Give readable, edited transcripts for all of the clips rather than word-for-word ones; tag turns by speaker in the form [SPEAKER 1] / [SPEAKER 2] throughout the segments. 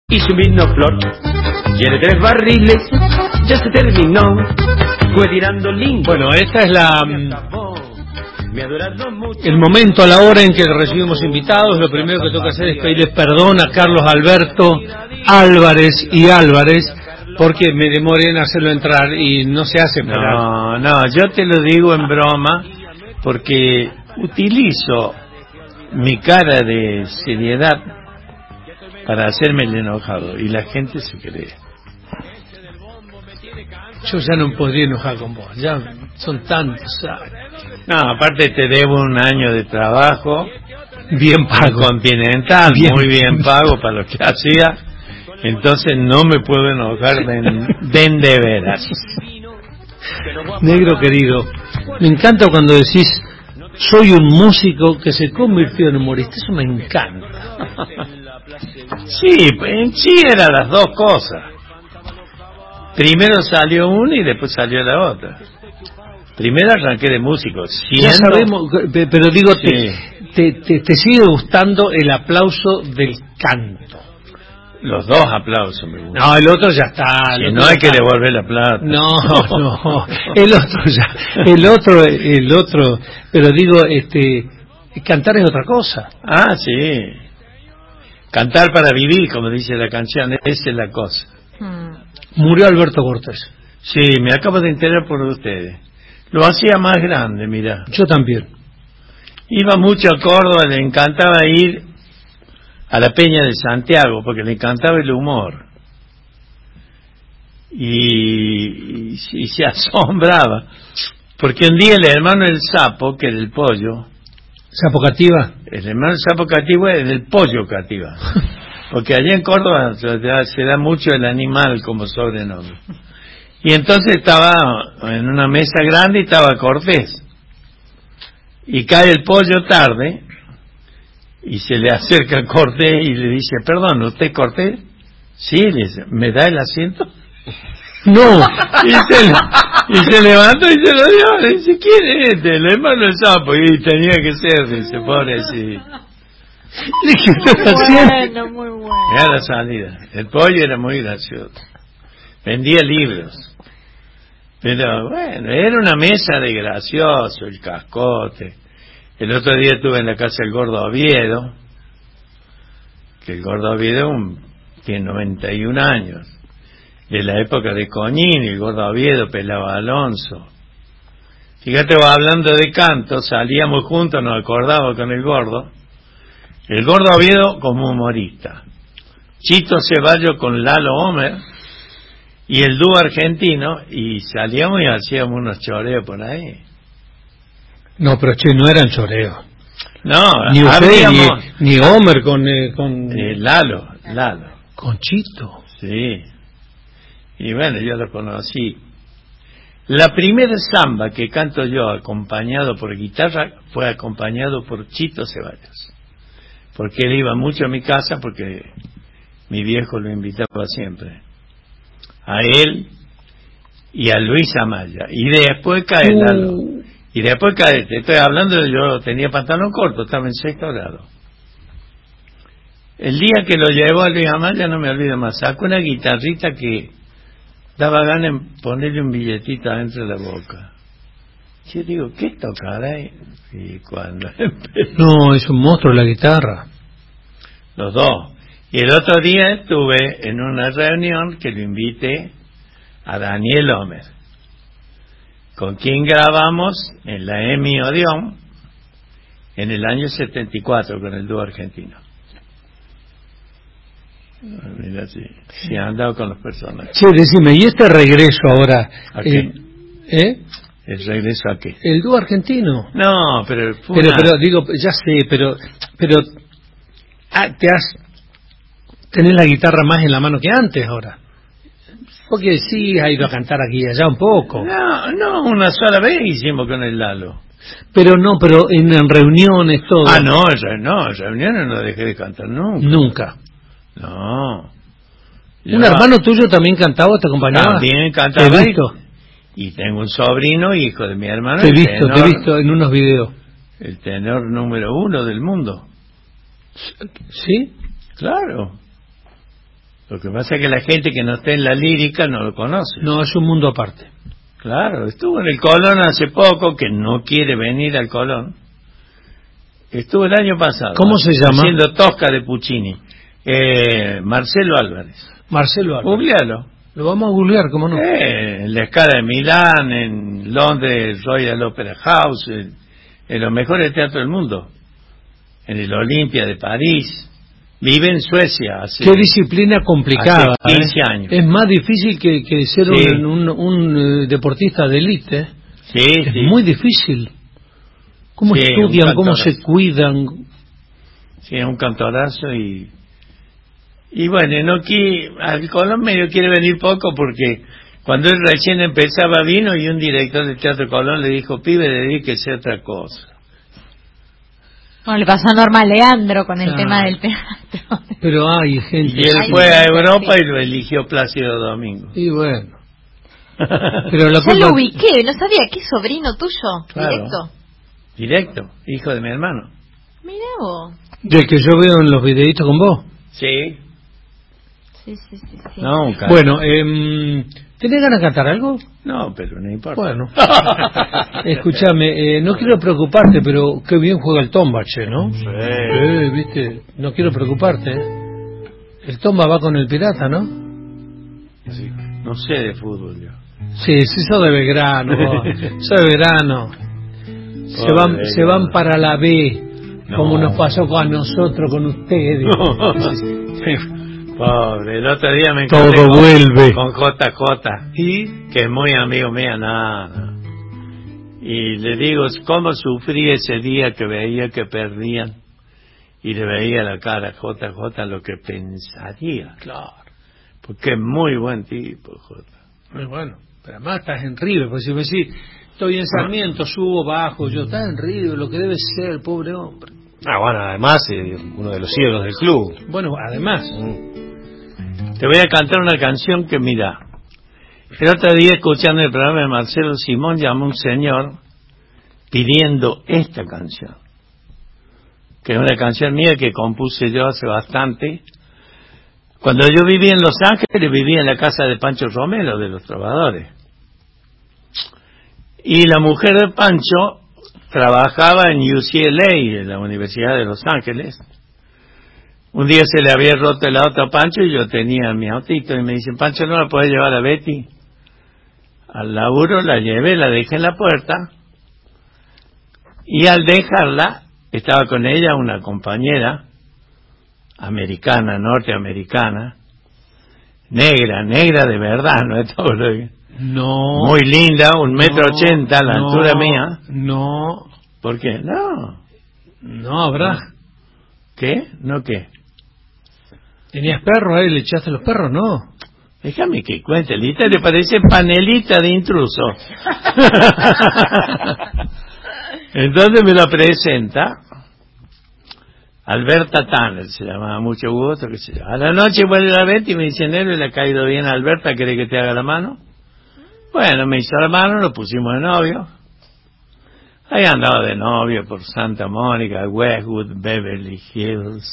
[SPEAKER 1] Y su vino flor llene 3 barriles, ya se terminó, fue tirando lindo.
[SPEAKER 2] Bueno, esta es el momento, a la hora en que recibimos invitados. Lo primero que toca hacer es pedirle perdón a Carlos Alberto Álvarez y Álvarez, porque me demoré en hacerlo entrar y no se hace esperar.
[SPEAKER 3] No, yo te lo digo en broma, porque utilizo mi cara de seriedad para hacerme el enojado, y la gente se cree.
[SPEAKER 2] Yo ya no podría enojar con vos, ya son tantos años.
[SPEAKER 3] No, aparte te debo un año de trabajo
[SPEAKER 2] bien pago,
[SPEAKER 3] continental, muy bien pago para lo que hacía, entonces no me puedo enojar de veras.
[SPEAKER 2] Negro querido, me encanta cuando decís soy un músico que se convirtió en humorista, eso me encanta.
[SPEAKER 3] Sí, en sí eran las dos cosas. Primero salió una y después salió la otra. Primero arranqué de músico.
[SPEAKER 2] Ya sabemos, pero digo,
[SPEAKER 3] sí.
[SPEAKER 2] te sigue gustando el aplauso del canto.
[SPEAKER 3] Los dos aplausos me gustan.
[SPEAKER 2] No, el otro ya está.
[SPEAKER 3] Si no hay que devolver la plata.
[SPEAKER 2] No, el otro, pero digo, cantar es otra cosa.
[SPEAKER 3] Ah, sí. Cantar para vivir, como dice la canción, esa es la cosa.
[SPEAKER 2] Murió Alberto Cortés.
[SPEAKER 3] Sí, me acabo de enterar por ustedes. Lo hacía más grande, mira.
[SPEAKER 2] Yo también.
[SPEAKER 3] Iba mucho a Córdoba, le encantaba ir a la Peña de Santiago, porque le encantaba el humor. Y se asombraba, porque un día el hermano del Sapo, que era el pollo...
[SPEAKER 2] ¿Sapo Cativa?
[SPEAKER 3] El hermano del Sapo Cativa es del pollo Cativa. Porque allá en Córdoba se da mucho el animal como sobrenombre. Y entonces estaba en una mesa grande y estaba Cortés. Y cae el pollo tarde y se le acerca a Cortés y le dice, perdón, ¿usted es Cortés? Sí, le dice, ¿me da el asiento?
[SPEAKER 2] No.
[SPEAKER 3] Y se levantó y se lo dio. Le dice, ¿quién es este? El hermano del Sapo. Y tenía que ser, dice, pobrecito.
[SPEAKER 4] Muy bueno.
[SPEAKER 3] Era la salida. El pollo era muy gracioso. Vendía libros. Pero bueno, era una mesa de gracioso, el cascote. El otro día estuve en la casa del Gordo Oviedo, que el Gordo Oviedo tiene 91 años, de la época de Coñín, el Gordo Oviedo, Pelao Alonso. Fíjate, hablando de canto, salíamos juntos, nos acordábamos con el Gordo Oviedo como humorista, Chito Ceballos con Lalo Homer y el dúo argentino, y salíamos y hacíamos unos choreos por ahí.
[SPEAKER 2] No, pero no eran choreos.
[SPEAKER 3] No,
[SPEAKER 2] ni usted, ni Homer con
[SPEAKER 3] Lalo.
[SPEAKER 2] Con Chito.
[SPEAKER 3] Sí. Y bueno, yo lo conocí. La primera samba que canto yo acompañado por guitarra fue acompañado por Chito Ceballos. Porque él iba mucho a mi casa, porque mi viejo lo invitaba siempre. A él y a Luis Amaya. Y después cae Lalo. Y después cae, te estoy hablando, yo tenía pantalón corto, estaba en 6º grado. El día que lo llevó a Luis Amaya, no me olvido más, sacó una guitarrita que daba ganas de ponerle un billetito adentro de la boca. Yo digo, ¿qué tocará? Y cuando
[SPEAKER 2] no, es un monstruo la guitarra.
[SPEAKER 3] Los dos. Y el otro día estuve en una reunión que lo invité a Daniel Homer, con quien grabamos en la EMI Odeón en el año 74 con el dúo argentino. Mira, si han andado con los personajes.
[SPEAKER 2] Sí, decime, ¿y este regreso ahora?
[SPEAKER 3] ¿A qué? ¿El regreso a qué?
[SPEAKER 2] El dúo argentino.
[SPEAKER 3] No, pero
[SPEAKER 2] digo, ya sé, pero tenés la guitarra más en la mano que antes ahora. Porque sí, ha ido a cantar aquí y allá un poco.
[SPEAKER 3] No, una sola vez hicimos con el Lalo.
[SPEAKER 2] Pero en reuniones, todo.
[SPEAKER 3] En reuniones no dejé de cantar nunca. No.
[SPEAKER 2] ¿Un hermano tuyo también cantaba, te acompañaba?
[SPEAKER 3] También cantaba.
[SPEAKER 2] ¿Te he visto?
[SPEAKER 3] Y tengo un sobrino, hijo de mi hermano.
[SPEAKER 2] Te he visto en unos videos.
[SPEAKER 3] El tenor número 1 del mundo.
[SPEAKER 2] ¿Sí?
[SPEAKER 3] Claro. Lo que pasa es que la gente que no está en la lírica no lo conoce.
[SPEAKER 2] No, es un mundo aparte.
[SPEAKER 3] Claro, estuvo en el Colón hace poco, que no quiere venir al Colón. Estuvo el año pasado.
[SPEAKER 2] ¿Cómo se llama?
[SPEAKER 3] Haciendo Tosca de Puccini. Marcelo Álvarez.
[SPEAKER 2] Marcelo Álvarez.
[SPEAKER 3] Googlealo.
[SPEAKER 2] Lo vamos a googlear, ¿cómo no?
[SPEAKER 3] En la Scala de Milán, en Londres, Royal Opera House, en los mejores teatros del mundo. En el Olympia de París. Vive en Suecia.
[SPEAKER 2] Qué disciplina complicada.
[SPEAKER 3] Hace 15 años.
[SPEAKER 2] Es más difícil que ser
[SPEAKER 3] Sí.
[SPEAKER 2] un deportista de élite.
[SPEAKER 3] Sí,
[SPEAKER 2] Es
[SPEAKER 3] sí.
[SPEAKER 2] muy difícil. ¿Cómo
[SPEAKER 3] Sí,
[SPEAKER 2] estudian?
[SPEAKER 3] un
[SPEAKER 2] ¿Cómo
[SPEAKER 3] cantorazo.
[SPEAKER 2] se cuidan?
[SPEAKER 3] Sí, es un cantorazo y bueno, al Colón medio quiere venir poco porque cuando él recién empezaba vino y un director del Teatro Colón le dijo, pibe, dedíquese a otra cosa.
[SPEAKER 4] Como le pasó a Norma Leandro con el
[SPEAKER 2] Ah.
[SPEAKER 4] tema del teatro.
[SPEAKER 2] Pero hay gente.
[SPEAKER 3] Y él
[SPEAKER 4] Ay,
[SPEAKER 3] fue a
[SPEAKER 4] sí.
[SPEAKER 3] Europa y lo eligió Plácido Domingo.
[SPEAKER 2] Y bueno. Pero la
[SPEAKER 4] Ya
[SPEAKER 2] culpa...
[SPEAKER 4] lo ubiqué, no sabía que es sobrino tuyo,
[SPEAKER 3] Claro.
[SPEAKER 4] directo.
[SPEAKER 3] Directo, hijo de mi hermano.
[SPEAKER 4] Mirá vos.
[SPEAKER 2] Del que yo veo en los videitos con vos.
[SPEAKER 3] Sí.
[SPEAKER 4] Sí, sí, sí, sí.
[SPEAKER 3] No, un cara.
[SPEAKER 2] Bueno, ¿tenés ganas de cantar algo?
[SPEAKER 3] No, pero no importa.
[SPEAKER 2] Bueno. Escúchame, no quiero preocuparte, pero qué bien juega el Tomba, che, ¿no?
[SPEAKER 3] Sí.
[SPEAKER 2] Viste, no quiero preocuparte, El Tomba va con el Pirata, ¿no?
[SPEAKER 3] No sé de fútbol yo.
[SPEAKER 2] Sí, sí, sos de Belgrano, vos. Sos de Belgrano. Se van para la B,
[SPEAKER 3] No.
[SPEAKER 2] como nos pasó con nosotros, con ustedes.
[SPEAKER 3] Pobre, el otro día me
[SPEAKER 2] Todo
[SPEAKER 3] encontré
[SPEAKER 2] vuelve.
[SPEAKER 3] con JJ, que es muy amigo mío, nada. Y le digo, ¿cómo sufrí ese día que veía que perdían? Y le veía la cara a JJ lo que pensaría.
[SPEAKER 2] Claro.
[SPEAKER 3] Porque es muy buen tipo, J.
[SPEAKER 2] Muy bueno. Pero además estás en River, porque si me decís, estoy en Sarmiento, subo, bajo, yo, estás en River, lo que debe ser, pobre hombre.
[SPEAKER 5] Bueno, además, uno de los ídolos del club.
[SPEAKER 2] Bueno, además.
[SPEAKER 3] Te voy a cantar una canción que, mira, el otro día escuchando el programa de Marcelo Simón llamó un señor pidiendo esta canción, que es una canción mía que compuse yo hace bastante. Cuando yo vivía en Los Ángeles, vivía en la casa de Pancho Romero, de los Trovadores. Y la mujer de Pancho trabajaba en UCLA, en la Universidad de Los Ángeles. Un día se le había roto el auto a Pancho y yo tenía mi autito y me dicen, Pancho, ¿no la puedes llevar a Betty al laburo? La llevé, la dejé en la puerta y al dejarla estaba con ella una compañera americana, norteamericana, negra de verdad, no es todo lo que...
[SPEAKER 2] No.
[SPEAKER 3] Muy linda, 1,80 m, la altura mía.
[SPEAKER 2] No.
[SPEAKER 3] ¿Por qué? No.
[SPEAKER 2] Habrá.
[SPEAKER 3] ¿Qué? ¿No qué?
[SPEAKER 2] ¿Tenías perros ahí? ¿Le echaste los perros? No.
[SPEAKER 3] Déjame que cuente, Lita, le parece panelita de intruso. Entonces me la presenta Alberta Tanner, se llamaba, mucho gusto, que se llama. A la noche vuelve a Betty y me dice, Nero, le ha caído bien a Alberta, ¿quiere que te haga la mano? Bueno, me hizo la mano, lo pusimos de novio. Ahí andaba de novio por Santa Mónica, Westwood, Beverly Hills.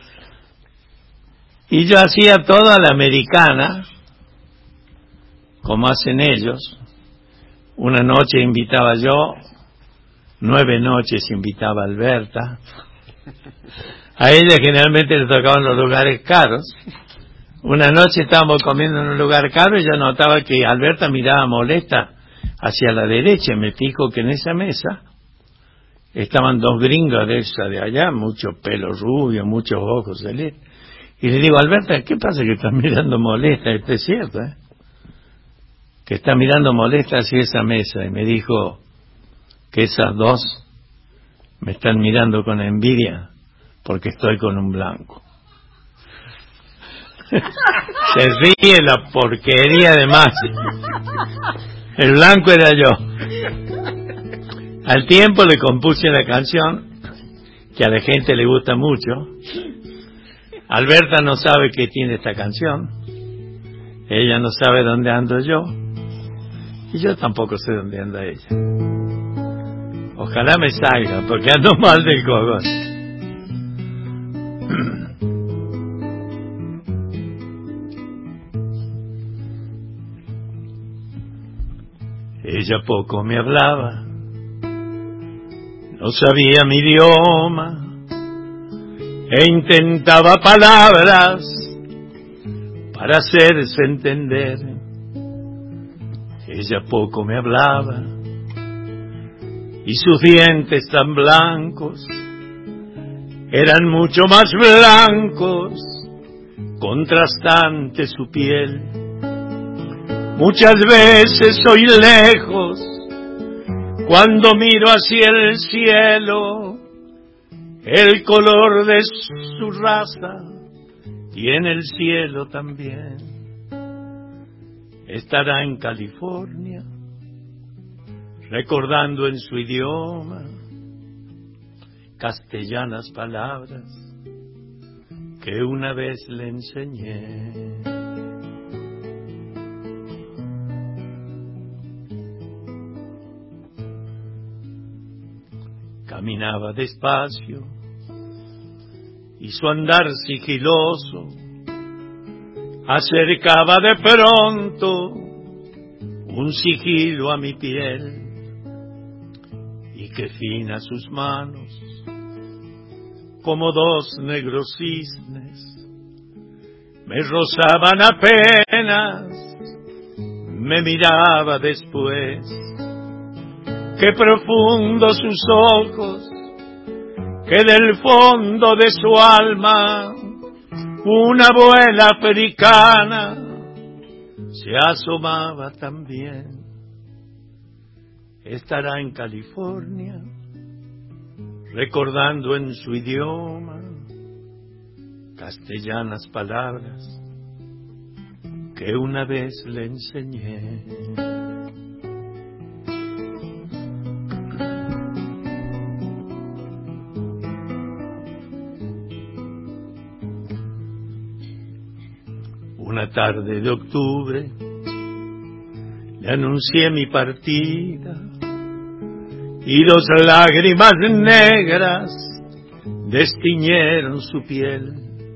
[SPEAKER 3] Y yo hacía todo a la americana, como hacen ellos. Una noche invitaba yo, 9 noches invitaba a Alberta. A ella generalmente le tocaban los lugares caros. Una noche estábamos comiendo en un lugar caro y yo notaba que Alberta miraba molesta hacia la derecha. Me fijo que en esa mesa estaban 2 gringos de esa de allá, mucho pelo rubio, muchos ojos celestes. Y le digo, Alberta, ¿qué pasa que estás mirando molesta? Esto es cierto, ¿eh? Que está mirando molesta hacia esa mesa. Y me dijo que esas 2 me están mirando con envidia porque estoy con un blanco. Se ríe la porquería de más. El blanco era yo. Al tiempo le compuse la canción que a la gente le gusta mucho. Alberta no sabe que tiene esta canción. Ella no sabe dónde ando yo. Y yo tampoco sé dónde anda ella. Ojalá me salga, porque ando mal del cogón. Ella poco me hablaba, no sabía mi idioma, e intentaba palabras para hacerse entender. Ella poco me hablaba, y sus dientes tan blancos eran mucho más blancos, contrastante su piel. Muchas veces soy lejos, cuando miro hacia el cielo, el color de su raza tiene el cielo también. Estará en California, recordando en su idioma castellanas palabras que una vez le enseñé. Caminaba despacio y su andar sigiloso acercaba de pronto un sigilo a mi piel, y qué finas sus manos, como dos negros cisnes, me rozaban apenas, me miraba después. Qué profundos sus ojos, que del fondo de su alma una abuela africana se asomaba también. Estará en California, recordando en su idioma castellanas palabras que una vez le enseñé. Una tarde de octubre le anuncié mi partida y dos lágrimas negras destiñeron su piel.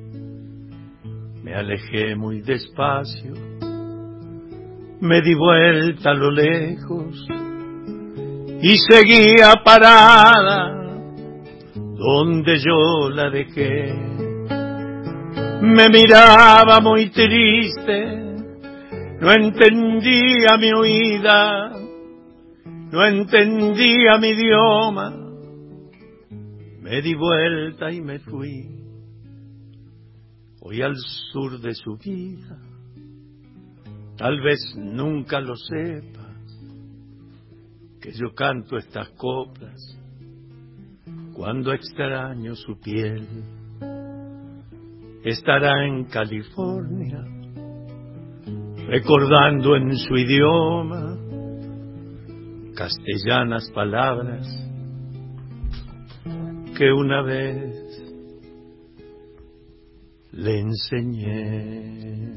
[SPEAKER 3] Me alejé muy despacio, me di vuelta a lo lejos y seguía parada donde yo la dejé. Me miraba muy triste, no entendía mi huida, no entendía mi idioma. Me di vuelta y me fui. Hoy al sur de su vida, tal vez nunca lo sepas, que yo canto estas coplas cuando extraño su piel. Estará en California, recordando en su idioma castellanas palabras que una vez le enseñé.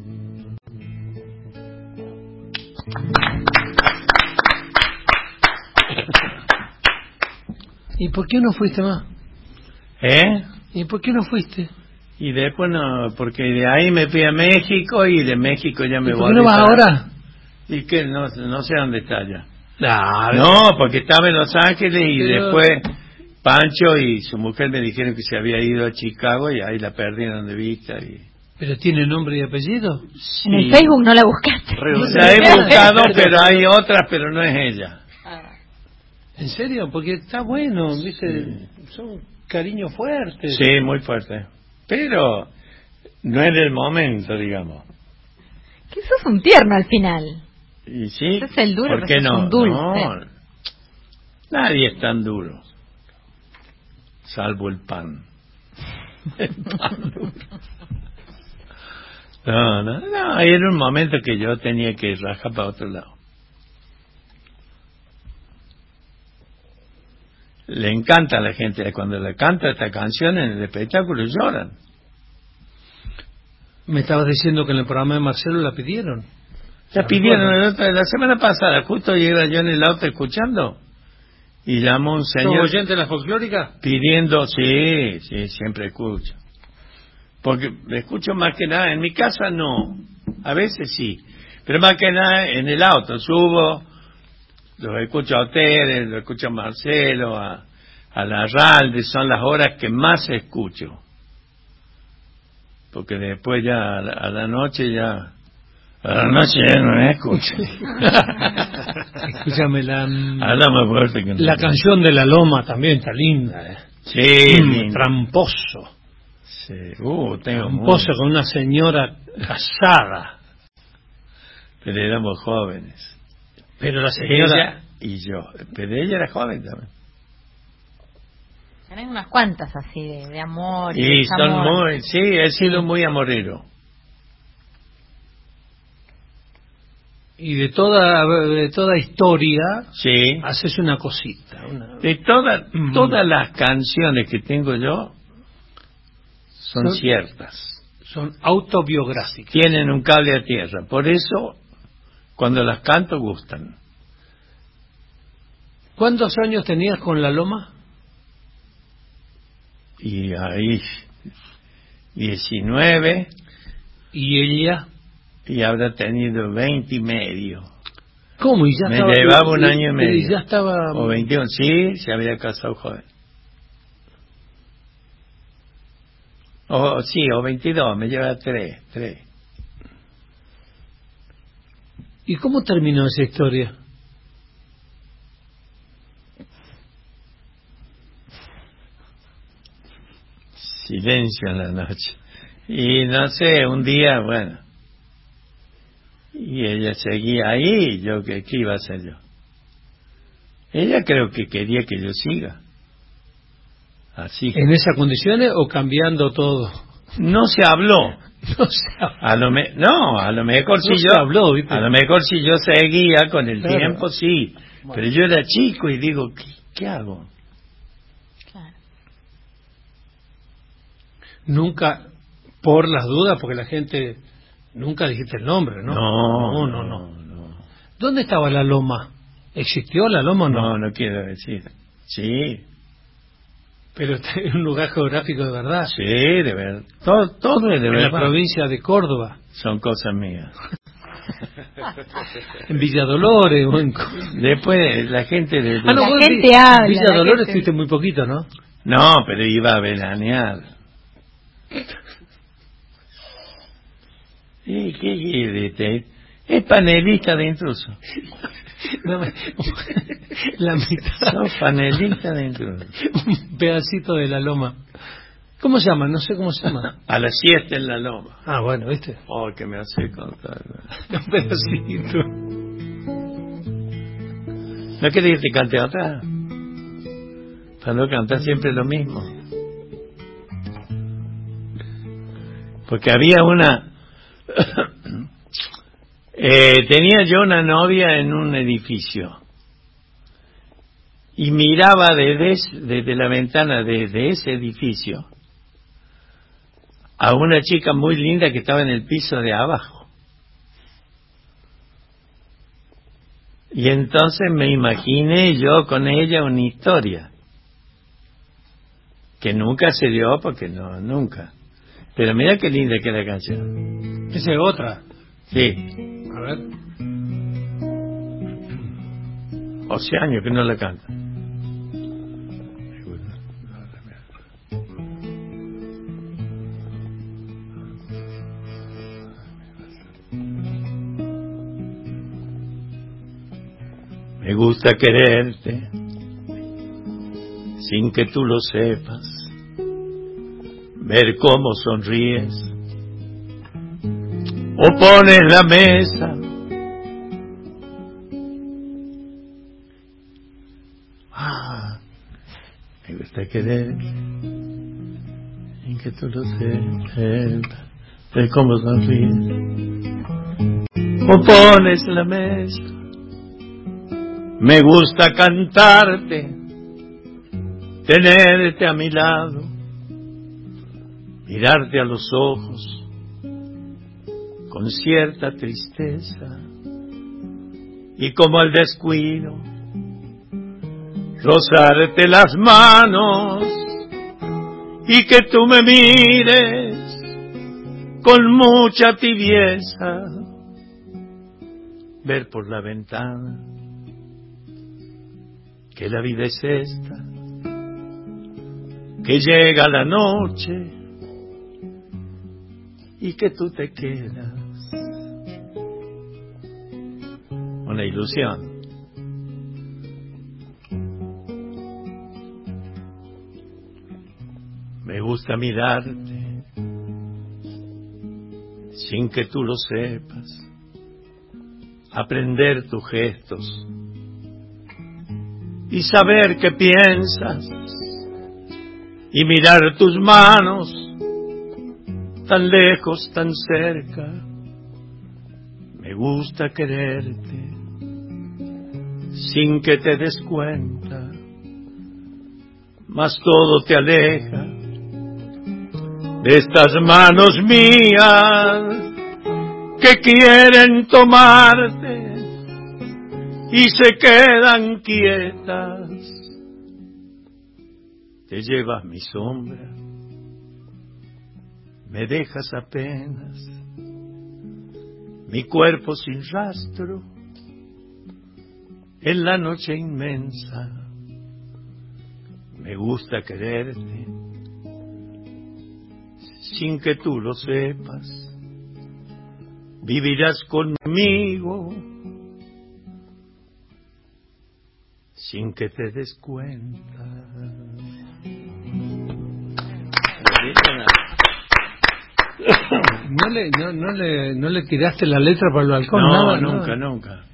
[SPEAKER 2] ¿Y por qué no fuiste más? ¿Y por qué no fuiste?
[SPEAKER 3] Y después no, porque de ahí me fui a México y de México ya me
[SPEAKER 2] ¿Y
[SPEAKER 3] volví.
[SPEAKER 2] por qué no vas ahora?
[SPEAKER 3] Y que no sé dónde está ya.
[SPEAKER 2] No,
[SPEAKER 3] No, porque estaba en Los Ángeles y
[SPEAKER 2] pero...
[SPEAKER 3] después Pancho y su mujer me dijeron que se había ido a Chicago y ahí la perdieron de vista.
[SPEAKER 2] ¿Pero tiene nombre y apellido?
[SPEAKER 3] Sí.
[SPEAKER 4] En el Facebook no la buscaste.
[SPEAKER 3] La he buscado, pero hay otras, pero no es ella.
[SPEAKER 2] ¿En serio? Porque está bueno, ¿viste? Son cariños fuertes.
[SPEAKER 3] Sí, muy fuerte. Pero no es el momento, digamos.
[SPEAKER 4] Que sos un tierno al final.
[SPEAKER 3] Y sí,
[SPEAKER 4] Sos el duro,
[SPEAKER 3] ¿por qué
[SPEAKER 4] pero sos
[SPEAKER 3] no?
[SPEAKER 4] un dulce.
[SPEAKER 3] No, nadie es tan duro, salvo el pan. El pan duro. No, era un momento que yo tenía que rajar para otro lado. Le encanta a la gente, cuando le canta esta canción en el espectáculo lloran.
[SPEAKER 2] Me estabas diciendo que en el programa de Marcelo la pidieron.
[SPEAKER 3] La pidieron la semana pasada, justo iba yo en el auto escuchando y llamó un señor.
[SPEAKER 2] ¿Sos oyente de la folclórica?
[SPEAKER 3] Pidiendo, sí, siempre escucho. Porque escucho más que nada, en mi casa no, a veces sí, pero más que nada en el auto, subo Los escucho a ustedes, los escucho a Marcelo, a Larralde, son las horas que más escucho. Porque después ya a la noche ya no escucho.
[SPEAKER 2] Escúchame,
[SPEAKER 3] Habla más fuerte que
[SPEAKER 2] la canción de La Loma también está linda,
[SPEAKER 3] Sí, lindo.
[SPEAKER 2] Tramposo.
[SPEAKER 3] Sí. Tengo
[SPEAKER 2] Tramposo con una señora casada.
[SPEAKER 3] Pero éramos jóvenes.
[SPEAKER 2] Pero la señora...
[SPEAKER 3] Ella y yo. Pero ella era joven también.
[SPEAKER 4] Tenés unas cuantas así de amor.
[SPEAKER 3] Y son
[SPEAKER 4] desamor.
[SPEAKER 3] muy... Sí, he sido muy amorero.
[SPEAKER 2] Y de toda historia,
[SPEAKER 3] Sí.
[SPEAKER 2] haces una cosita.
[SPEAKER 3] De todas las canciones que tengo yo son ciertas.
[SPEAKER 2] Son autobiográficas.
[SPEAKER 3] Tienen un cable a tierra. Por eso, cuando las canto, gustan.
[SPEAKER 2] ¿Cuántos años tenías con La Loma?
[SPEAKER 3] Y ahí, 19,
[SPEAKER 2] ¿Y ella?
[SPEAKER 3] y habrá tenido 20 y medio.
[SPEAKER 2] ¿Cómo? ¿Y ya
[SPEAKER 3] Me
[SPEAKER 2] estaba,
[SPEAKER 3] llevaba un año y medio.
[SPEAKER 2] Y ya estaba...
[SPEAKER 3] O 21, sí, se había casado joven. O 22, me lleva 3.
[SPEAKER 2] ¿Y cómo terminó esa historia?
[SPEAKER 3] Silencio en la noche. Y no sé, un día, bueno, y ella seguía ahí, yo ¿qué iba a hacer yo? Ella creo que quería que yo siga. Así.
[SPEAKER 2] ¿En esas condiciones o cambiando todo?
[SPEAKER 3] No se habló.
[SPEAKER 2] No sé.
[SPEAKER 3] A lo mejor si
[SPEAKER 2] se habló, ¿viste?
[SPEAKER 3] a lo mejor si yo seguía con el
[SPEAKER 2] Claro.
[SPEAKER 3] tiempo, sí.
[SPEAKER 2] Bueno.
[SPEAKER 3] Pero yo era chico y digo, ¿qué hago?
[SPEAKER 4] Claro.
[SPEAKER 2] Nunca, por las dudas, porque la gente... Nunca dijiste el nombre, ¿no?
[SPEAKER 3] No.
[SPEAKER 2] ¿Dónde estaba La Loma? ¿Existió La Loma o no?
[SPEAKER 3] No quiero decir. Sí,
[SPEAKER 2] Pero está en un lugar geográfico de verdad.
[SPEAKER 3] sí, de verdad. Todo es de
[SPEAKER 2] En
[SPEAKER 3] verdad.
[SPEAKER 2] la provincia de Córdoba.
[SPEAKER 3] Son cosas mías.
[SPEAKER 2] En Villa Dolores o en...
[SPEAKER 3] Después la gente de...
[SPEAKER 2] Ah, no,
[SPEAKER 4] La
[SPEAKER 2] vos
[SPEAKER 4] gente
[SPEAKER 2] en
[SPEAKER 4] habla,
[SPEAKER 2] Villa
[SPEAKER 4] la
[SPEAKER 2] Dolores
[SPEAKER 4] gente-
[SPEAKER 2] estuviste muy poquito, ¿no?
[SPEAKER 3] No, pero iba a veranear. ¿Y qué quiere? Es panelista de intruso.
[SPEAKER 2] No me- La mitad.
[SPEAKER 3] Son panelistas de intruso.
[SPEAKER 2] Un pedacito de La Loma. ¿Cómo se llama? No sé cómo se llama.
[SPEAKER 3] A la siesta en la loma.
[SPEAKER 2] Ah, bueno, ¿viste?
[SPEAKER 3] Oh, que me hace contar.
[SPEAKER 2] Un pedacito.
[SPEAKER 3] ¿No querés que te cante otra? Para no cantar siempre lo mismo. Porque había una... tenía yo una novia en un edificio. Y miraba desde la ventana de ese edificio a una chica muy linda que estaba en el piso de abajo. Y entonces me imaginé yo con ella una historia que nunca se dio porque no, nunca. Pero mira qué linda que es la canción.
[SPEAKER 2] Esa es otra.
[SPEAKER 3] Sí,
[SPEAKER 2] A ver.
[SPEAKER 3] hace años que no la canta. Me gusta quererte sin que tú lo sepas, ver cómo sonríes o pones la mesa. Me gusta quererte sin que tú lo sepas, ver cómo sonríes o pones la mesa. Me gusta cantarte, tenerte a mi lado, mirarte a los ojos con cierta tristeza y como al descuido rozarte las manos y que tú me mires con mucha tibieza, ver por la ventana que la vida es esta, que llega la noche y que tú te quedas. Una ilusión. Me gusta mirarte sin que tú lo sepas, aprender tus gestos y saber qué piensas y mirar tus manos tan lejos, tan cerca. Me gusta quererte sin que te des cuenta, mas todo te aleja de estas manos mías que quieren tomarte y se quedan quietas. Te llevas mi sombra, me dejas apenas mi cuerpo sin rastro en la noche inmensa. Me gusta quererte sin que tú lo sepas, vivirás conmigo sin que te des cuenta.
[SPEAKER 2] ¿No le tiraste la letra por el balcón?
[SPEAKER 3] No,
[SPEAKER 2] nada,
[SPEAKER 3] nunca,
[SPEAKER 2] nada.
[SPEAKER 3] nunca.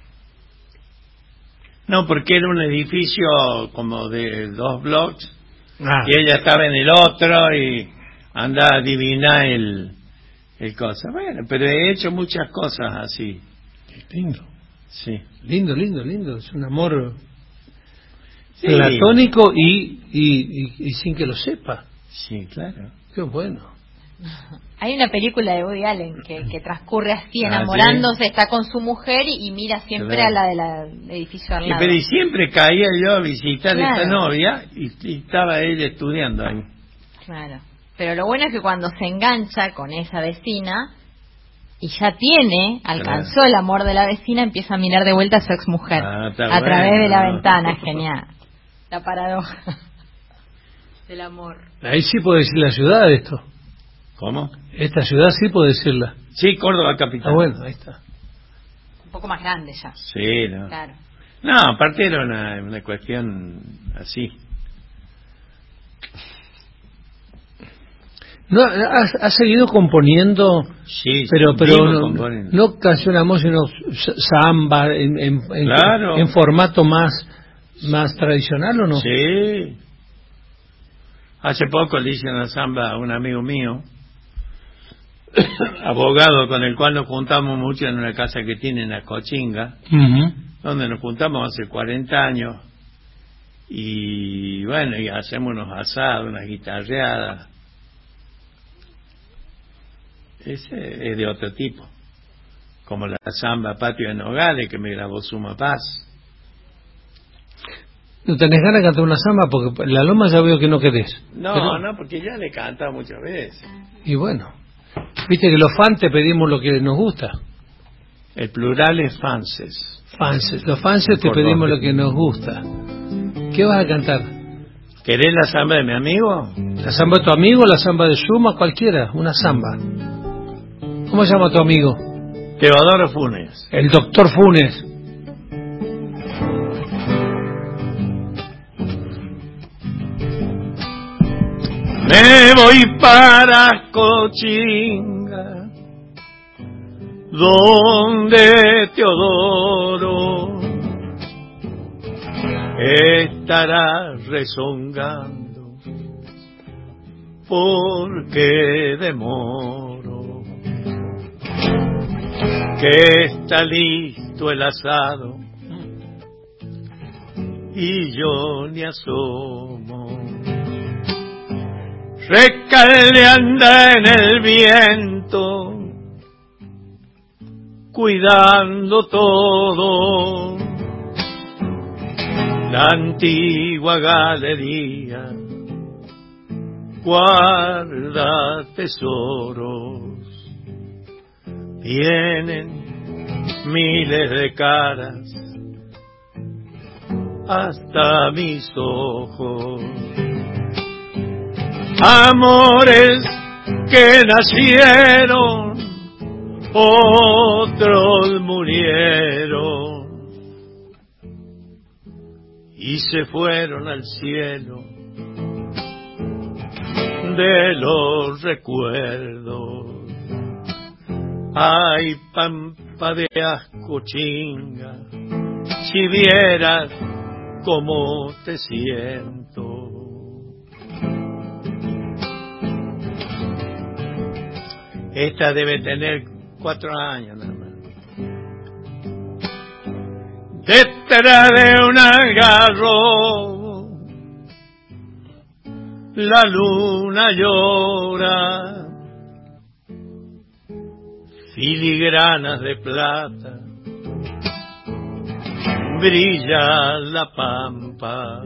[SPEAKER 3] No, porque era un edificio como de 2 blocks y ella estaba en el otro y anda a adivinar el cosa. Bueno, pero he hecho muchas cosas así.
[SPEAKER 2] Qué lindo.
[SPEAKER 3] Sí.
[SPEAKER 2] Lindo. Es un amor
[SPEAKER 3] Sí.
[SPEAKER 2] platónico y sin que lo sepa.
[SPEAKER 3] Sí, claro.
[SPEAKER 2] Qué bueno.
[SPEAKER 4] Hay una película de Woody Allen que transcurre así,
[SPEAKER 3] Ah,
[SPEAKER 4] enamorándose,
[SPEAKER 3] ¿sí?
[SPEAKER 4] está con su mujer y mira siempre
[SPEAKER 3] Claro.
[SPEAKER 4] a la del edificio al
[SPEAKER 3] Y,
[SPEAKER 4] lado.
[SPEAKER 3] pero y siempre caía yo a visitar
[SPEAKER 4] Claro.
[SPEAKER 3] a esta novia y estaba ella estudiando ahí.
[SPEAKER 4] Claro. Pero lo bueno es que cuando se engancha con esa vecina y ya tiene, alcanzó el amor de la vecina, empieza a mirar de vuelta a su exmujer
[SPEAKER 3] Está
[SPEAKER 4] a través
[SPEAKER 3] bueno.
[SPEAKER 4] de la ventana. Genial. La paradoja del amor.
[SPEAKER 2] Ahí sí puede decir la ciudad de esto.
[SPEAKER 3] ¿Cómo?
[SPEAKER 2] Esta ciudad sí puede decirla.
[SPEAKER 3] Sí, Córdoba capital.
[SPEAKER 2] Ah, bueno, ahí está.
[SPEAKER 4] Un poco más grande ya.
[SPEAKER 3] Sí, no.
[SPEAKER 4] Claro.
[SPEAKER 3] No, aparte era una cuestión así.
[SPEAKER 2] No, has seguido componiendo,
[SPEAKER 3] Sí,
[SPEAKER 2] pero
[SPEAKER 3] vivo componiendo.
[SPEAKER 2] no canción amor, sino samba
[SPEAKER 3] Claro.
[SPEAKER 2] en formato más tradicional, ¿o no?
[SPEAKER 3] Sí. Hace poco le hice una samba a un amigo mío, abogado, con el cual nos juntamos mucho en una casa que tiene en la Cochinga,
[SPEAKER 2] Ujú.
[SPEAKER 3] donde nos juntamos hace 40 años, y bueno, y hacemos unos asados, unas guitarreadas. Ese es de otro tipo, como la samba Patio de Nogales, que me grabó Suma Paz.
[SPEAKER 2] ¿No tenés ganas de cantar una samba? Porque la loma ya veo que no querés.
[SPEAKER 3] No,
[SPEAKER 2] Pero-
[SPEAKER 3] no, porque ya le he cantado muchas veces.
[SPEAKER 2] Y bueno, viste que los fans te pedimos lo que nos gusta.
[SPEAKER 3] El plural es fanses.
[SPEAKER 2] Los fans te
[SPEAKER 3] Por
[SPEAKER 2] pedimos
[SPEAKER 3] dos.
[SPEAKER 2] lo que nos gusta. ¿Qué vas a cantar?
[SPEAKER 3] ¿Querés la samba de mi amigo?
[SPEAKER 2] ¿La samba de tu amigo, la samba de Suma, cualquiera? Una samba. ¿Cómo se llama tu amigo?
[SPEAKER 3] Teodoro Funes.
[SPEAKER 2] El doctor Funes.
[SPEAKER 3] Me voy para Cochinga, donde Teodoro estará rezongando, porque demoro, que está listo el asado y yo ni asomo. Recaldeanda en el viento, cuidando todo, la antigua galería guarda tesoros. Vienen miles de caras hasta mis ojos. Amores que nacieron, otros murieron y se fueron al cielo de los recuerdos. Ay, pampa de asco chinga, si vieras cómo te siento. Esta debe tener 4 años nada más. Detrás de un algarrobo la luna llora, filigranas de plata, brilla la pampa,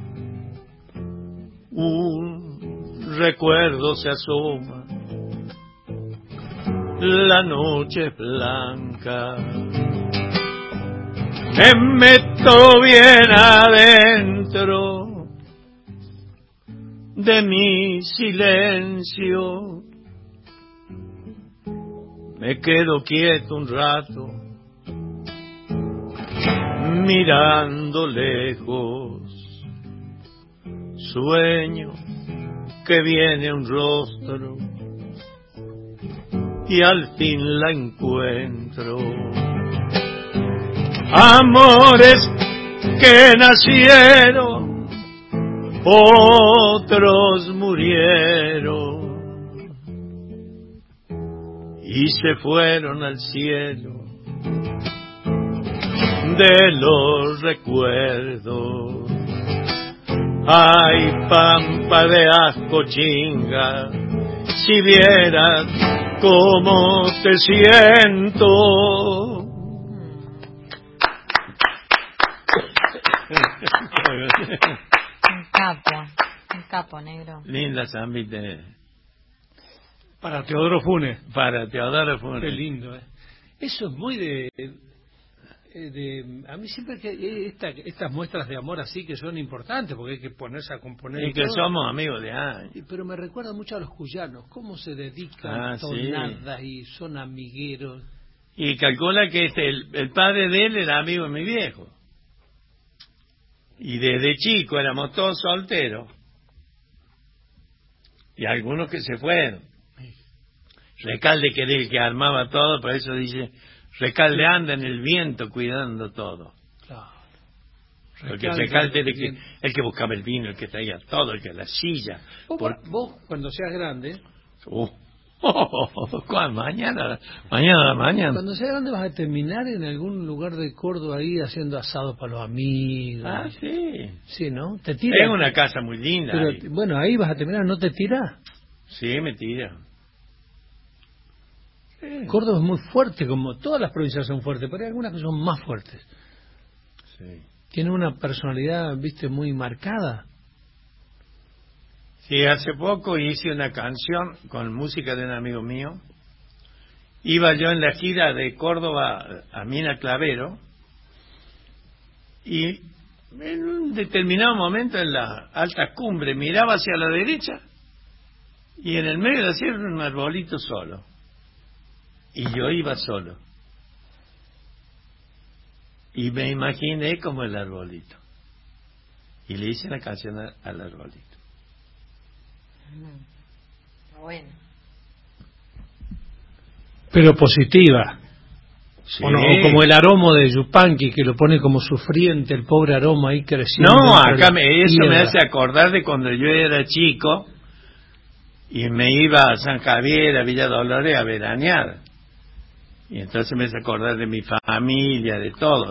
[SPEAKER 3] un recuerdo se asoma, la noche es blanca, me meto bien adentro de mi silencio, me quedo quieto un rato, mirando lejos, sueño que viene un rostro y al fin la encuentro. Amores que nacieron, otros murieron y se fueron al cielo de los recuerdos. Ay, pampa de asco chinga, si vieras cómo te siento.
[SPEAKER 4] Un capo, negro.
[SPEAKER 3] Linda zambita.
[SPEAKER 2] Para Teodoro Funes.
[SPEAKER 3] Para Teodoro Funes.
[SPEAKER 2] Qué lindo, Eso es muy de a mí siempre que estas muestras de amor así que son importantes porque hay que ponerse a componer
[SPEAKER 3] y que todo. Somos amigos de años,
[SPEAKER 2] pero me recuerda mucho a los cuyanos, cómo se dedican tonadas, sí. Y son amigueros,
[SPEAKER 3] y calcula que el padre de él era amigo de mi viejo y desde chico éramos todos solteros y algunos que se fueron. Recalde, que era el que armaba todo, por eso dice Recalde anda en el viento cuidando todo. Claro. Porque Recalde era el que buscaba el vino, el que traía todo, el que la silla.
[SPEAKER 2] Vos cuando seas grande...
[SPEAKER 3] Mañana.
[SPEAKER 2] Cuando seas grande vas a terminar en algún lugar de Córdoba ahí haciendo asado para los amigos.
[SPEAKER 3] Ah, sí.
[SPEAKER 2] Sí, ¿no? Te tiras.
[SPEAKER 3] Tengo una casa muy linda.
[SPEAKER 2] Pero,
[SPEAKER 3] ahí.
[SPEAKER 2] Bueno, ahí vas a terminar, ¿no te tiras?
[SPEAKER 3] Sí, me tira.
[SPEAKER 2] Córdoba es muy fuerte, como todas las provincias son fuertes, pero hay algunas que son más fuertes.
[SPEAKER 3] Sí.
[SPEAKER 2] Tiene una personalidad, viste, muy marcada.
[SPEAKER 3] Sí, hace poco hice una canción con música de un amigo mío. Iba yo en la gira de Córdoba a Mina Clavero y en un determinado momento en la alta cumbre miraba hacia la derecha y en el medio de la sierra un arbolito solo. Y yo iba solo. Y me imaginé como el arbolito. Y le hice la canción al arbolito.
[SPEAKER 4] Bueno.
[SPEAKER 2] Pero positiva.
[SPEAKER 3] Sí.
[SPEAKER 2] O como el aroma de Yupanqui, que lo pone como sufriente, el pobre aroma ahí creciendo.
[SPEAKER 3] No, acá eso me hace acordar de cuando yo era chico y me iba a San Javier, a Villa Dolores, a veranear. Y entonces me hace acordar de mi familia, de todos.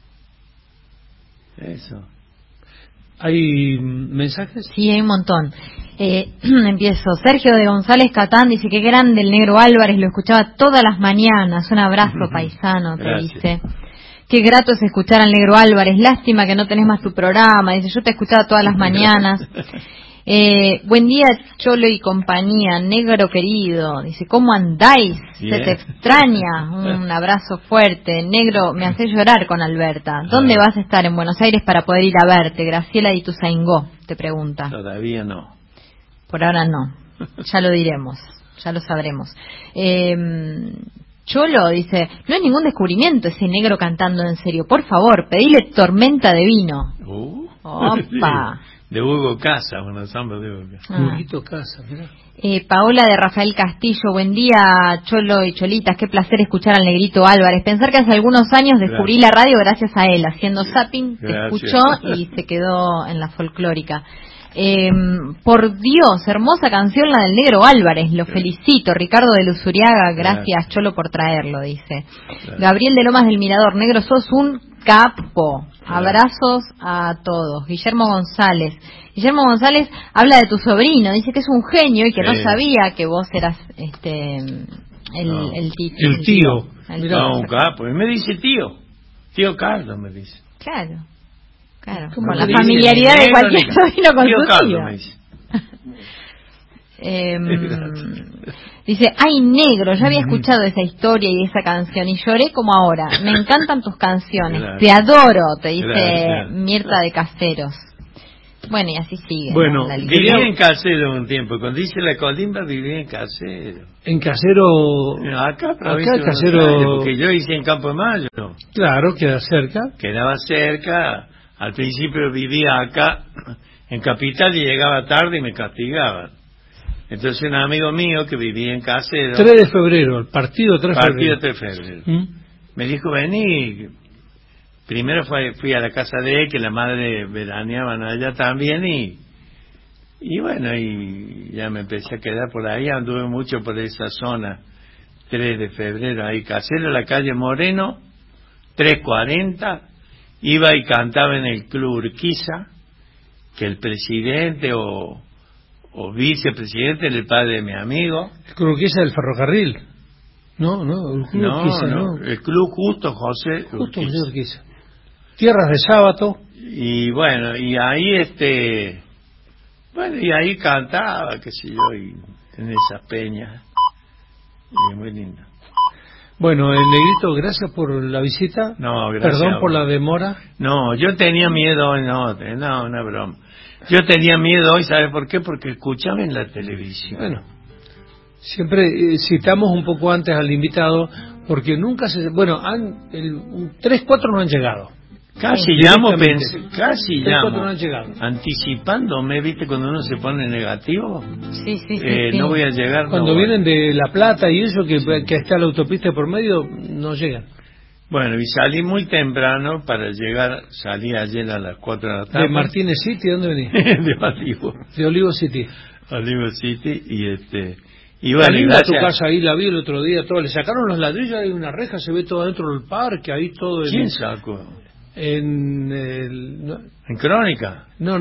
[SPEAKER 3] Eso.
[SPEAKER 2] ¿Hay mensajes?
[SPEAKER 4] Sí, hay un montón. Empiezo. Sergio de González Catán dice que grande el Negro Álvarez, lo escuchaba todas las mañanas. Un abrazo, paisano, te dice. Qué grato es escuchar al Negro Álvarez. Lástima que no tenés más tu programa. Dice, yo te escuchaba todas las mañanas. Buen día, Cholo y compañía, negro querido. Dice, ¿cómo andáis?
[SPEAKER 3] Bien.
[SPEAKER 4] Se te extraña. Un abrazo fuerte. Negro, me hace llorar con Alberta. ¿Dónde vas a estar en Buenos Aires para poder ir a verte? Graciela de Ituzaingó te pregunta.
[SPEAKER 3] Todavía no.
[SPEAKER 4] Por ahora no. Ya lo diremos. Ya lo sabremos. Cholo dice, no es ningún descubrimiento ese negro cantando en serio. Por favor, pedile Tormenta de Vino. Opa.
[SPEAKER 3] De Hugo Casa, una samba de Hugo Casa.
[SPEAKER 2] Huguito Casa, mirá.
[SPEAKER 4] Paola de Rafael Castillo, buen día, Cholo y Cholitas, qué placer escuchar al Negrito Álvarez. Pensar que hace algunos años descubrí la radio gracias a él, haciendo zapping, te escuchó y se quedó en la folclórica. Por Dios, hermosa canción la del Negro Álvarez, lo felicito. Ricardo de Luzuriaga, gracias Cholo por traerlo, dice. Gabriel de Lomas del Mirador, negro, sos un capo. Abrazos a todos. Guillermo González habla de tu sobrino, dice que es un genio y que no sabía que vos eras el
[SPEAKER 2] tío.
[SPEAKER 3] No, un capo. Me dice tío Carlos me dice.
[SPEAKER 4] Claro. Como la familiaridad de cualquier sobrino con su tío. Me dice. Dice, ay negro, ya había escuchado esa historia y esa canción y lloré como ahora. Me encantan tus canciones, te adoro, te dice Mirta de Caseros. Bueno, y así sigue.
[SPEAKER 3] Bueno, viví en Casero un tiempo. Cuando hice la colimba viví en Casero.
[SPEAKER 2] ¿En Casero?
[SPEAKER 3] Acá Casero. Porque yo hice en Campo de Mayo.
[SPEAKER 2] Claro, queda cerca.
[SPEAKER 3] Quedaba cerca. Al principio vivía acá en Capital y llegaba tarde y me castigaban. Entonces un amigo mío que vivía en Casero...
[SPEAKER 2] 3 de febrero, el partido 3 de febrero.
[SPEAKER 3] Partido 3 de febrero. Me dijo, vení. Primero fui a la casa de él, que la madre veraneaban allá también, y bueno, y ya me empecé a quedar por ahí, anduve mucho por esa zona. 3 de febrero, ahí Casero, la calle Moreno, 340, iba y cantaba en el Club Urquiza, que el presidente o vicepresidente era el padre de mi amigo.
[SPEAKER 2] ¿El Club Urquiza del ferrocarril? No, el Club Urquiza, no.
[SPEAKER 3] El Club Justo José
[SPEAKER 2] Urquiza. Tierras de Sábato.
[SPEAKER 3] Y bueno, y ahí y ahí cantaba, qué sé yo, y en esas peñas. Y muy lindo.
[SPEAKER 2] Bueno, el Negrito, gracias por la visita.
[SPEAKER 3] No, gracias.
[SPEAKER 2] Perdón por la demora.
[SPEAKER 3] No, yo tenía miedo hoy, no, una broma. Yo tenía miedo hoy, ¿sabe por qué? Porque escuchaba en la televisión.
[SPEAKER 2] Bueno, siempre citamos un poco antes al invitado, porque nunca se... Bueno, 3, 4 no han llegado.
[SPEAKER 3] Casi llamo, casi
[SPEAKER 2] 3,
[SPEAKER 3] llamo.
[SPEAKER 2] 4 no han llegado.
[SPEAKER 3] Anticipándome, ¿viste? Cuando uno se pone negativo.
[SPEAKER 4] Sí.
[SPEAKER 3] No voy a llegar.
[SPEAKER 2] Cuando vienen de La Plata y eso, que está la autopista por medio, no llegan.
[SPEAKER 3] Bueno, y salí muy temprano para llegar, salí ayer a las 4 de la tarde.
[SPEAKER 2] ¿De Martínez City? ¿Dónde venís?
[SPEAKER 3] De Olivo.
[SPEAKER 2] De Olivo City.
[SPEAKER 3] Olivo City, y bueno,
[SPEAKER 2] linda tu casa ahí, la vi el otro día, todo. Le sacaron los ladrillos, hay una reja, se ve todo dentro del parque, ahí todo.
[SPEAKER 3] ¿Quién sacó?
[SPEAKER 2] ¿En
[SPEAKER 3] Crónica?
[SPEAKER 2] No.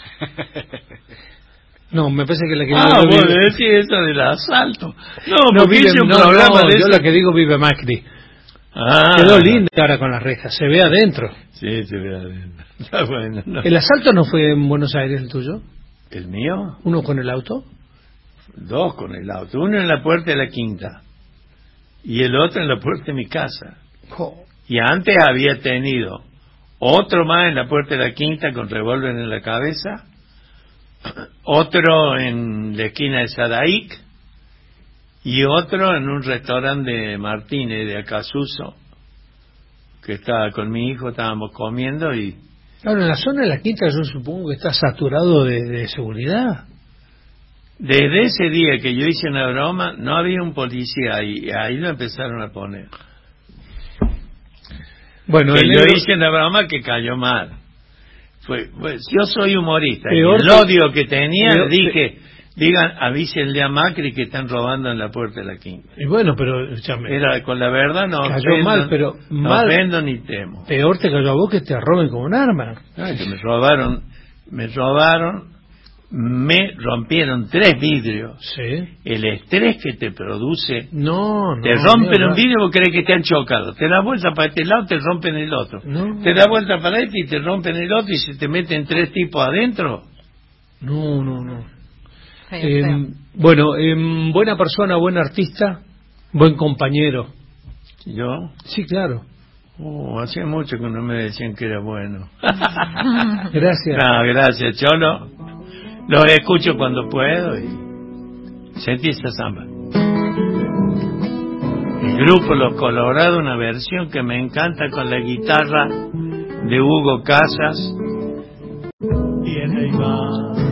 [SPEAKER 2] No, me parece que la que
[SPEAKER 3] bueno, decís eso del asalto. No, porque hice un programa de eso.
[SPEAKER 2] Yo la que digo vive Macri. Quedó linda ahora con las rejas, se ve adentro.
[SPEAKER 3] Sí, se ve adentro. Está bueno, no.
[SPEAKER 2] ¿El asalto no fue en Buenos Aires el tuyo?
[SPEAKER 3] ¿El mío?
[SPEAKER 2] ¿Uno con el auto?
[SPEAKER 3] 2 con el auto. Uno en la puerta de la quinta y el otro en la puerta de mi casa. Y antes había tenido otro más en la puerta de la quinta con revólver en la cabeza, otro en la esquina de Sadaic y otro en un restaurante de Martínez de Acasuso, que estaba con mi hijo, estábamos comiendo y...
[SPEAKER 2] Claro, en la zona de la quinta yo supongo que está saturado de seguridad.
[SPEAKER 3] Desde ese día que yo hice una broma, no había un policía ahí, y ahí lo empezaron a poner. Bueno, que yo hice una broma que cayó mal. Yo soy humorista, y el odio que tenía, avísenle a Macri que están robando en la puerta de la quinta.
[SPEAKER 2] Y bueno, pero
[SPEAKER 3] era con la verdad, no
[SPEAKER 2] cayó mal, pero
[SPEAKER 3] no ofendo ni temo.
[SPEAKER 2] Peor te cayó a vos que te roben con un arma.
[SPEAKER 3] Que me robaron, me rompieron 3 vidrios.
[SPEAKER 2] Sí.
[SPEAKER 3] El estrés que te produce. Te rompen un vidrio porque crees que te han chocado. Te das vuelta para este lado, te rompen el otro. Te das vuelta para este y te rompen el otro y se te meten 3 tipos adentro.
[SPEAKER 2] No. Bueno, buena persona, buen artista, buen compañero.
[SPEAKER 3] ¿Yo?
[SPEAKER 2] Sí, claro.
[SPEAKER 3] Hacía mucho que no me decían que era bueno.
[SPEAKER 2] Gracias.
[SPEAKER 3] No, gracias, Cholo. Los escucho cuando puedo y sentí esa samba. El grupo Los Colorados, una versión que me encanta con la guitarra de Hugo Casas.
[SPEAKER 6] Viene y va.